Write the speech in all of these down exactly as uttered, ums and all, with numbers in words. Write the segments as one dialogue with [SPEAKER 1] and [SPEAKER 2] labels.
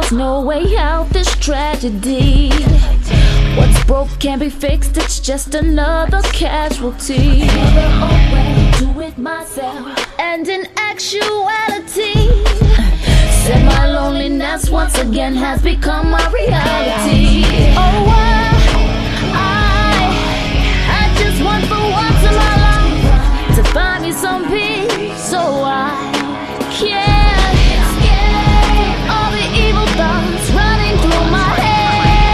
[SPEAKER 1] There's no way out this tragedy. What's broke can't be fixed, it's just another casualty. Another old way to do it myself. And in actuality, said my loneliness once again has become my reality. Oh, I, I, I just want for once in my life to find me some peace, so I can't escape all the evil thoughts running through my head.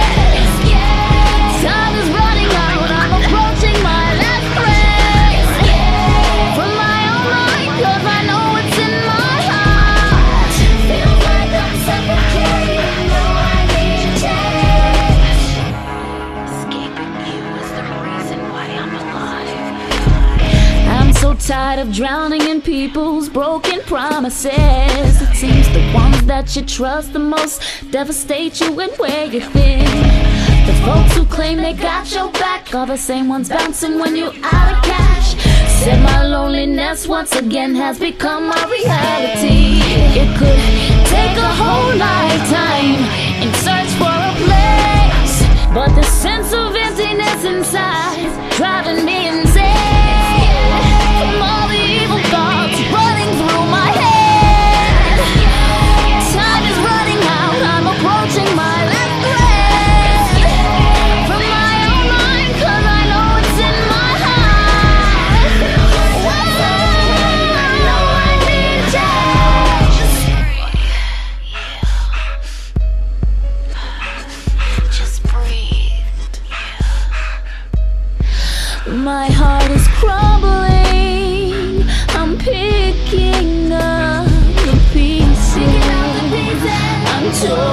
[SPEAKER 1] Time is running out, I'm approaching my last breath. From my own mind, cause I know it's in my heart. Feels like I'm suffocating, know I need change. Escaping you is the reason why I'm alive. I'm so tired of drowning in people's broken promises. It seems the ones that you trust the most devastate you and wear you thin. The folks who claim they got your back are the same ones bouncing when you're out of cash. Said my loneliness once again has become my reality. It could take a whole lifetime in search for a place, but the sense of emptiness inside driving me insane. From all the evil thoughts running through my head. Time is running out, I'm approaching my last breath. From my own mind, cause I know it's in my heart. I know I need change. Just breathe. My heart is crumbling, I'm picking up the pieces. I'm torn.